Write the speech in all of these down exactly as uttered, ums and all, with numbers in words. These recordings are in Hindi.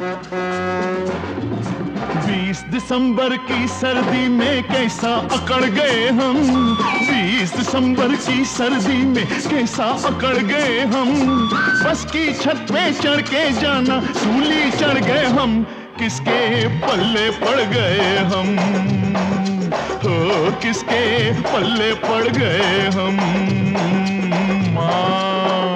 बीस दिसंबर की सर्दी में कैसा अकड़ गए हम, बीस दिसंबर की सर्दी में कैसा अकड़ गए हम। बस की छत पे चढ़ के जाना, सूली चढ़ गए हम, किसके पल्ले पड़ गए हम, हो किसके पल्ले पड़ गए हम। माँ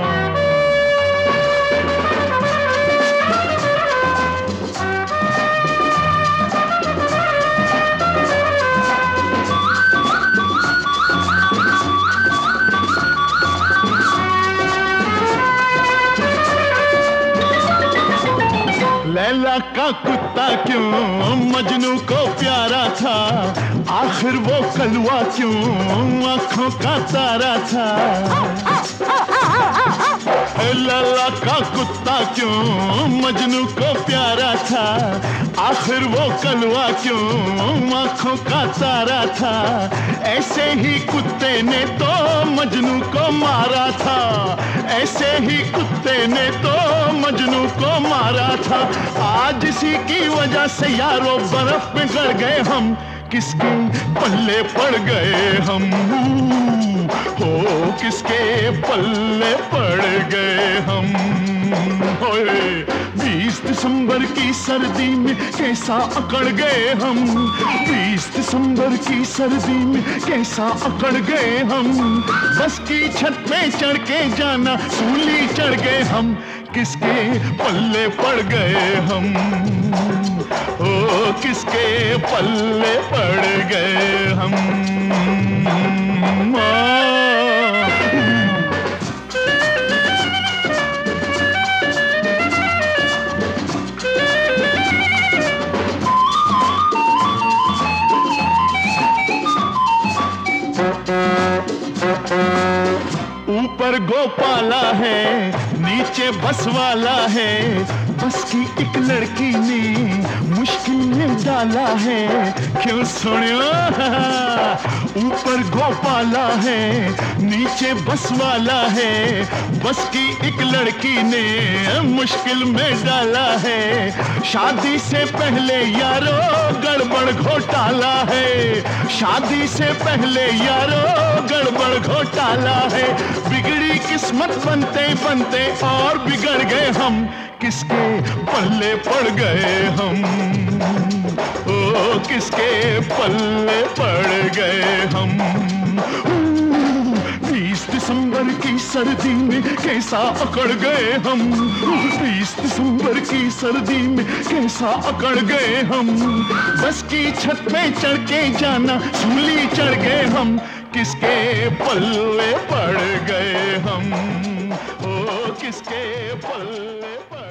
लैला का कुत्ता क्यों मजनू को प्यारा था, आखिर वो कलवा क्यों आंखों का तारा था। लैला का कुत्ता क्यों मजनू को प्यारा था, आखिर वो कलवा क्यों आंखों का तारा था। ऐसे ही कुत्ते ने तो मजनू को मारा था, ऐसे ही कुत्ते ने तो मजनू को मारा था। आज इसी की वजह से यारों बर्फ में गड़ गए हम, किसके पल्ले पड़ गए हम, हो किसके पल्ले पड़ गए हम। बीस दिसंबर की सर्दी में कैसा अकड़ गए हम, बीस दिसंबर की सर्दी में कैसा अकड़ गए हम। बस की छत पे चढ़ के जाना, सूली चढ़ गए हम, किसके पल्ले पड़ गए हम, ओ किसके पल्ले पड़ गए हम। ऊपर गोपाला है, नीचे बस वाला है, बस की एक लड़की ने मुश्किल में डाला है। क्यों सुनियो, ऊपर गोपाला है, नीचे बस वाला है, बस की एक लड़की ने मुश्किल में डाला है। शादी से पहले यारो गड़बड़ घोटाला है, शादी से पहले यारो गड़बड़ घोटाला है। बिगड़ी किस्मत बनते बनते और बिगड़ गए हम, किसके पल्ले पड़ गए हम, ओ किसके पल्ले पड़ गए हम। बीस दिसंबर की सर्दी में कैसा अकड़ गए हम, बीस दिसंबर की सर्दी में कैसा अकड़ गए हम। बस की छत पे चढ़ के जाना, सूली चढ़ गए हम, किसके पल्ले पड़ गए हम, ओ किसके पल्ले पड़